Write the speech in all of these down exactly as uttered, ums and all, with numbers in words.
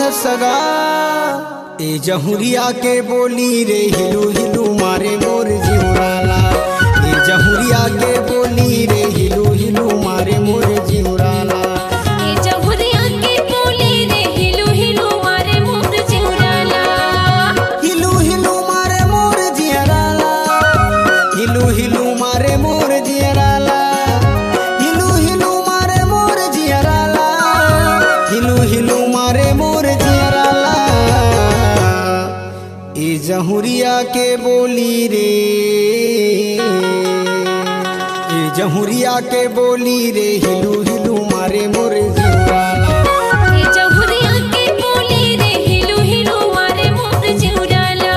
सगा ए जहुरिया के बोली रे हिलू हिलू मारे मोर जिउराला। ए जहुरिया के बोली रे हिलू हिलू मारे मोर जिउराला। ए जहुरिया के बोली रे हिलू हिलू मारे मोर जिउराला। हिलू हिलू मारे मोर जिउराला। हिलू हिलू मारे मोर जिउराला। हिलू हिलू मारे मोर जिउराला। हिलू हिलू मारे मोर जिउराला। ए जहुरिया के बोली रे ए जहुरिया के बोली रे हिलू हिलू मारे मोर जिउराला। ए जहुरिया के बोली रे हिलू हिलू मारे मोर जिउराला।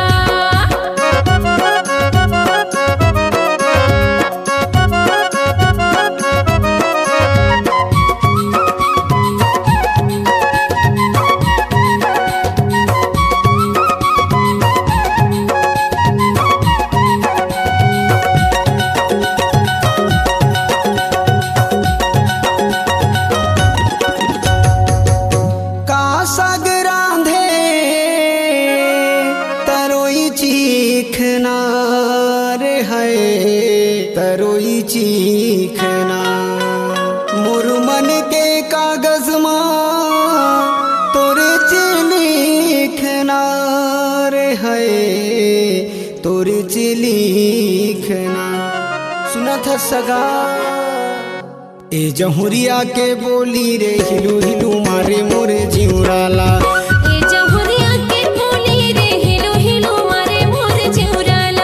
चीखना रे है तरोई चीखना मोर मन के कागज माँ तोरे लिखना रे है तोरे लिखना। सुना था सगा ए जहुरिया के बोली रे हिलू हिलू मारे मोर जिउराला। ए जहुरिया के बोली रे हिलू हिलू मारे मोर जिउराला।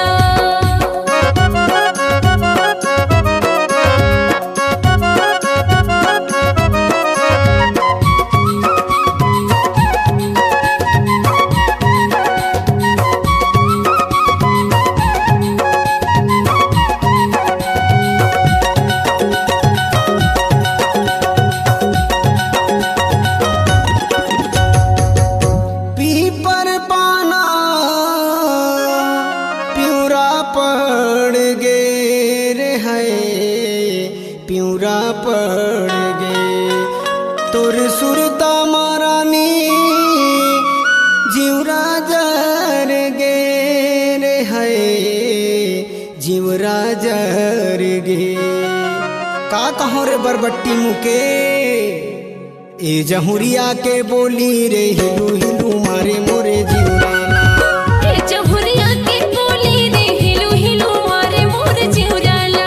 पीपर पाना प्यूरा पड़ गे रे है प्यूरा पड़ गे तोर सुरता मारानी जिउरा जर गे रे है जिउरा जर गे। का कहो रे बरबट्टी मुके ए जहुरिया के बोली रे हिलू हिलू मारे मोरे जिउराला। ए जहुरिया के बोली रे हिलू हिलू मारे मोर जिउराला।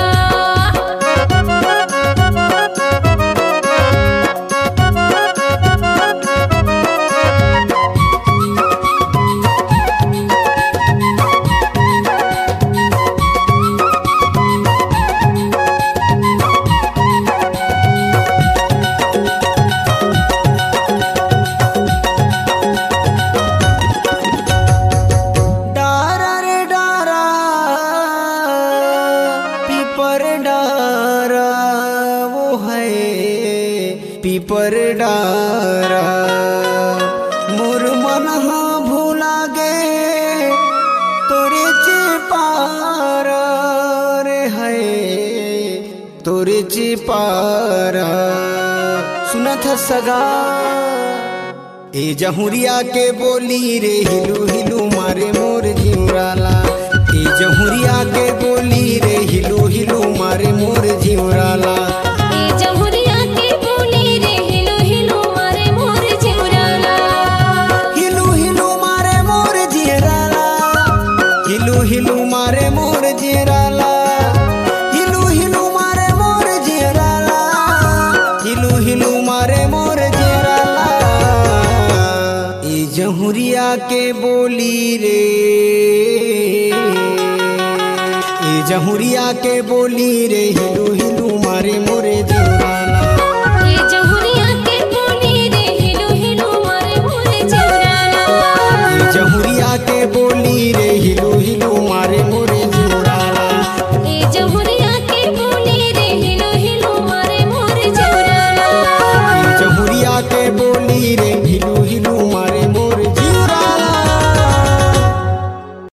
डारा रे डारा पीपर डारा वो है पीपर डारा मोर मन हाँ भूला गे तोरे चिपारा रे है तोरे चिपारा। सुना था सगा ए जहुरिया के बोली रे हिलू हिलू मारे मोर जिउराला। ए जहुरिया के बोली रे हिलू हिलू मारे मोर जिउराला। ए जहुरिया के बोली रे हिलू हिलू मारे मोर जिउराला। हिलू हिलू मारे मोर जिउराला। हिलू हिलू मारे मोर जिउराला। हिलू हिलू मारे मोर जिउराला। हिलू हिलू मारे मोर जिउराला। ए जहुरिया के बोली रे ए जहुरिया के बोली रे हिलू हिलू मारे मोरे